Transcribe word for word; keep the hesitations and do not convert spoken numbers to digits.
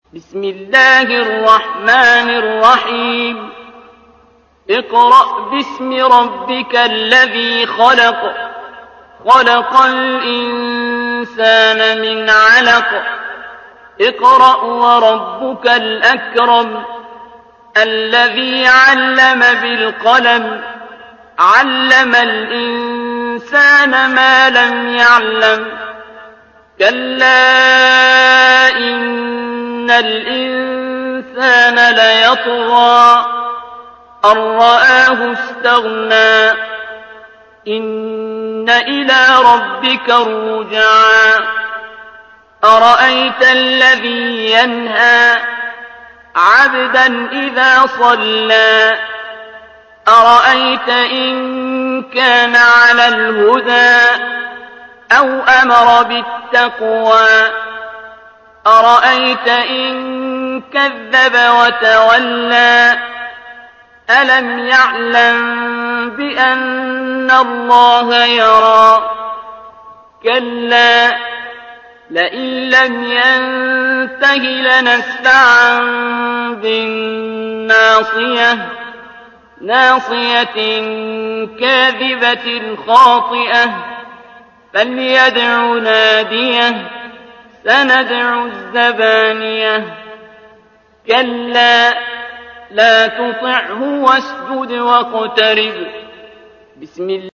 بسم الله الرحمن الرحيم اقرأ باسم ربك الذي خلق خلق الإنسان من علق اقرأ وربك الأكرم الذي علم بالقلم علم الإنسان ما لم يعلم كلا إن الإنسان ليطغى أن رآه استغنى إن إلى ربك الرجعى أرأيت الذي ينهى عبدا إذا صلى أرأيت إن كان على الهدى أو أمر بالتقوى أرأيت إن كذب وتولى ألم يعلم بأن الله يرى كلا لئن لم ينته لنسفعا بالناصية ناصية كاذبة خاطئة فليدع ناديه سندع الزبانية كلا لا تطعه واسجد واقترب بسم الله